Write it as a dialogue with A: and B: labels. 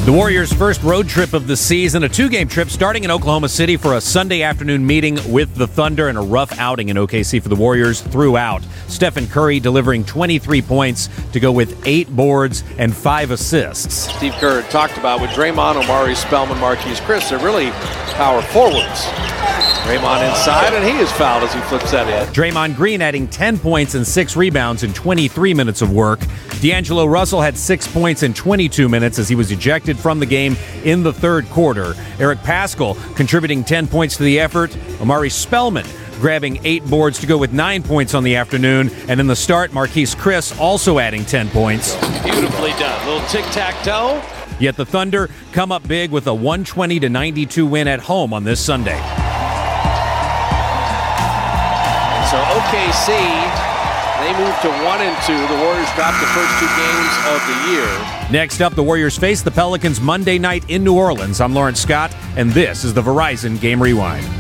A: The Warriors' first road trip of the season, a two-game trip starting in Oklahoma City for a Sunday afternoon meeting with the Thunder, and a rough outing in OKC for the Warriors throughout. Stephen Curry delivering 23 points to go with 8 boards and 5 assists.
B: Steve Kerr talked about with Draymond, Omari Spellman, Marquise Chris, they're really power forwards. Draymond inside, and he is fouled as he flips that in.
A: Draymond Green adding 10 points and 6 rebounds in 23 minutes of work. D'Angelo Russell had 6 points in 22 minutes as he was ejected from the game in the third quarter. Eric Paschall contributing 10 points to the effort. Omari Spellman grabbing 8 boards to go with 9 points on the afternoon. And in the start, Marquise Chris also adding 10 points.
B: Beautifully done. A little tic-tac-toe.
A: Yet the Thunder come up big with a 120-92 win at home on this Sunday.
B: So OKC, they move to 1-2. The Warriors dropped the first 2 games of the year.
A: Next up, the Warriors face the Pelicans Monday night in New Orleans. I'm Lawrence Scott, and this is the Verizon Game Rewind.